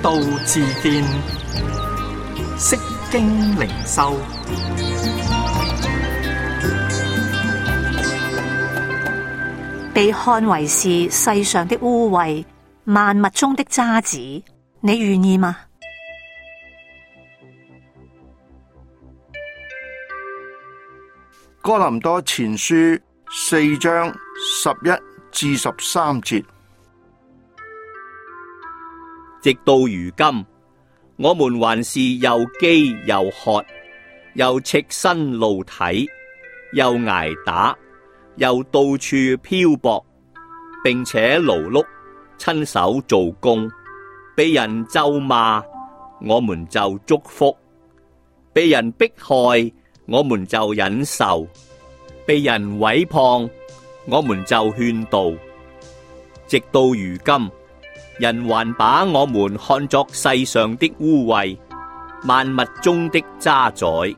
道自見，釋經靈修， 被看為是世上的污穢，萬物中的渣滓，你願意嗎？ 哥林多前書4章11至13節， 直到如今，我們還是又飢又渴，又赤身露體，又捱打，又到處漂泊，並且勞碌，親手做工，被人咒罵，我們就祝福；被人迫害，我們就忍受；被人毀謗，我們就勸導。直到如今，人還把我們看作世上的污穢，萬物中的渣滓。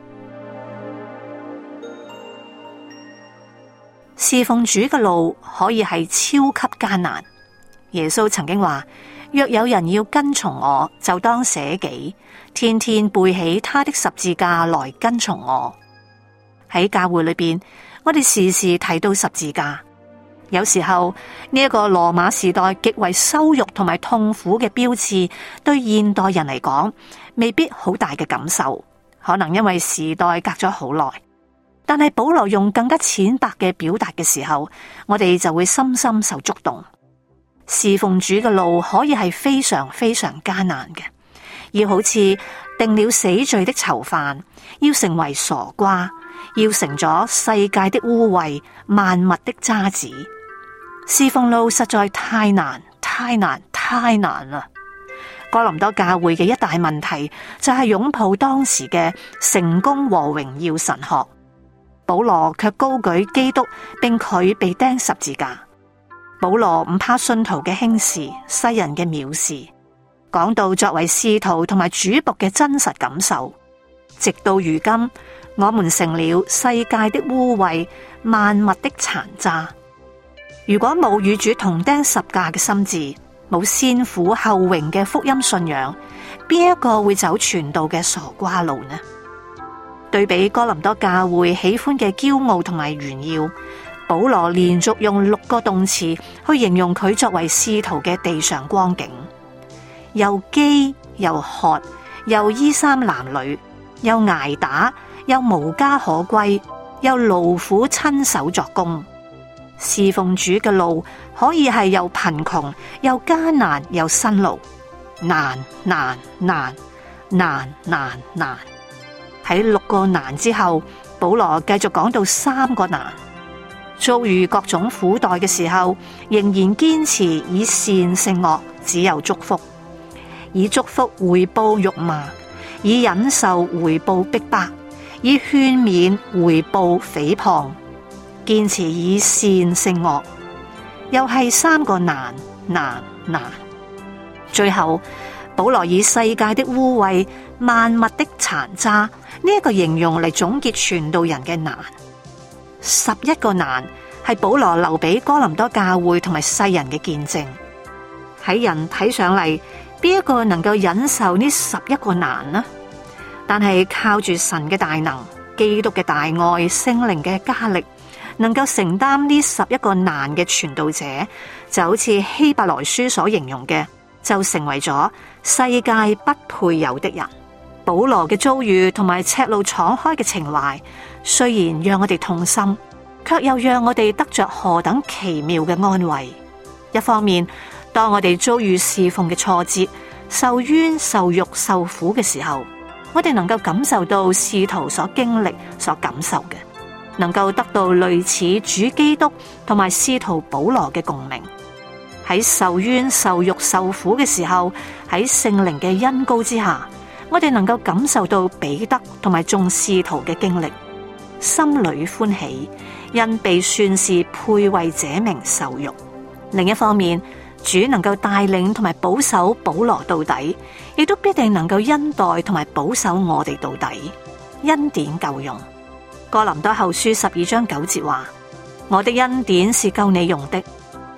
侍奉主嘅路可以係超級艱難。耶穌曾經話：若有人要跟從我，就當捨己，天天背起他的十字架來跟從我。喺教會裏邊，我哋時時提到十字架。有時候呢一個羅馬時代極為羞辱同埋痛苦嘅標誌，對現代人嚟講未必好大嘅感受，可能因為時代隔咗好耐。但係保羅用更加淺白嘅表達嘅時候，我哋就會深深受觸動。侍奉主嘅路可以係非常非常艱難嘅，要好似定了死罪的囚犯，要成為傻瓜，要成咗世界的污穢，萬物的渣滓。侍奉路實在太難太難太難啦！哥林多教會嘅一大問題就係擁抱當時嘅成功和榮耀神學，保羅卻高舉基督，並佢被釘十字架。保羅唔怕信徒嘅輕視，世人嘅藐視，講到作為使徒同埋主僕嘅真實感受。直到如今，我們成了世界的污穢，萬物的殘渣。如果冇與主同釘十架嘅心志，冇先苦後榮嘅福音信仰，邊一個會走傳道嘅傻瓜路呢？對比哥林多教會喜歡嘅驕傲同埋炫耀，保羅連續用6個動詞去形容佢作為使徒嘅地上光景：又飢又渴，又衣衫襤褸，又捱打，又無家可歸，又勞苦親手作工。侍奉主嘅路可以係又貧窮又艱難又辛勞，難難難難難難。喺6個難之後，保羅繼續講到3個難。遭遇各種苦待嘅時候，仍然堅持以善勝惡，只有祝福；以祝福回報辱罵，以忍受回報逼迫，以勸勉回報誹謗。堅持以善勝惡，又係3個難難難。最後，保羅以世界的污穢，萬物的殘渣呢一個形容嚟總結傳道人嘅難。11個難係保羅留俾哥林多教會同埋世人嘅見證。喺人睇上嚟，邊一個能夠忍受呢11個難呢？但係靠住神嘅大能、基督嘅大愛、聖靈嘅加力，能夠承擔呢11個難嘅傳道者，就好似希伯來書所形容嘅，就成為咗世界不配有的人。保羅嘅遭遇同埋赤露敞開嘅情懷，雖然讓我哋痛心，卻又讓我哋得着何等奇妙嘅安慰。一方面，當我哋遭遇侍奉嘅挫折、受冤受辱受苦嘅時候，我哋能夠感受到使徒所經歷所感受嘅，能夠得到類似主基督同埋使徒保羅嘅共鳴。喺受冤受辱受苦嘅時候，喺聖靈嘅恩膏之下，我哋能夠感受到彼得同埋眾使徒嘅經歷，心裏歡喜，因被算是配為這名受辱。另一方面，主能夠帶領同埋保守保羅到底，亦都必定能夠恩待同埋保守我哋到底。恩典夠用。哥林多後書12章9節話：我的恩典是夠你用的，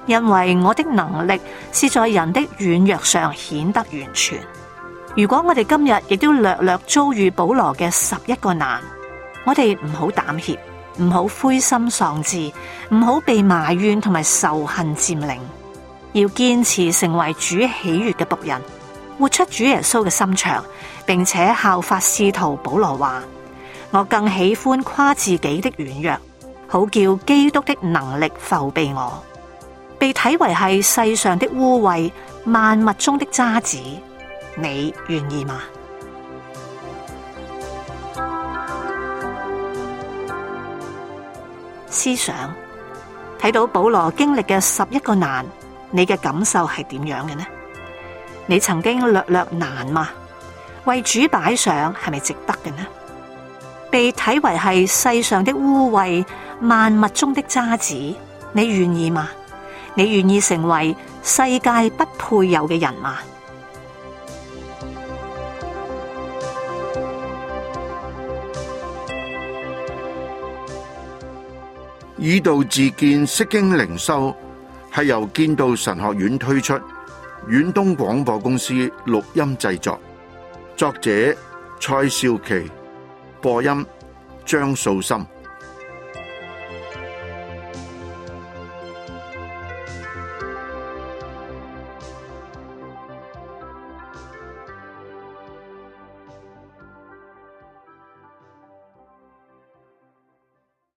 因為我的能力是在人的軟弱上顯得完全。如果我哋今日亦都略略遭遇保羅嘅11個難，我哋唔好膽怯，唔好灰心喪志，唔好被埋怨同埋仇恨佔領，要堅持成為主喜悅嘅僕人，活出主耶穌嘅心腸，並且效法使徒保羅話：我更喜歡誇自己的軟弱，好叫基督的能力覆庇我。被睇為係世上的污穢，萬物中的渣滓，你願意嗎？思想睇到保羅經歷嘅11個難，你嘅感受係點樣嘅呢？你曾經略略難嗎？為主擺上係咪值得嘅呢？被睇為係世上的污穢，萬物中的渣滓，你願意嗎？你願意成為世界不配有嘅人嗎？ 以道自薦釋經靈修係由建道神學院推出，遠東廣播公司錄音製作，作者蔡少琪，播音張素心。